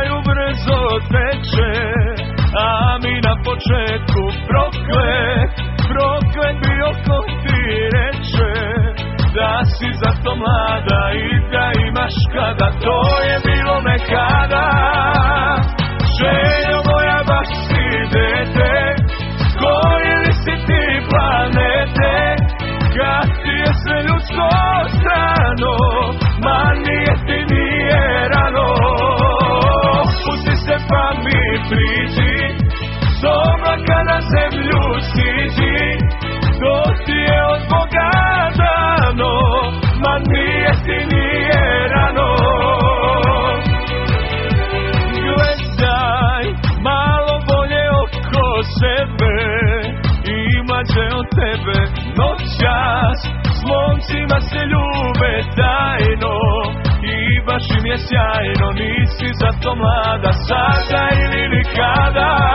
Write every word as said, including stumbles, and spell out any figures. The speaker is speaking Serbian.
kraju brzo teče, a mi na početku proklet, proklet bio ko ti reče, da si zato mlada i da imaš kada, to je bilo nekada. Željo moja baš si dete, koji li si ti planete, kad ti je sve ljudsko strano, ma nije ti nije rano. Pusti se pa mi priđi, s oblaka na zemlju siđi, to ti je od Boga dano, ma nije ti nije rano. Gledaj malo bolje oko sebe, imaće od tebe noćas, s momcima se ljube tajno i baš im je sjajno, nisi zato mlada sada ili nikada.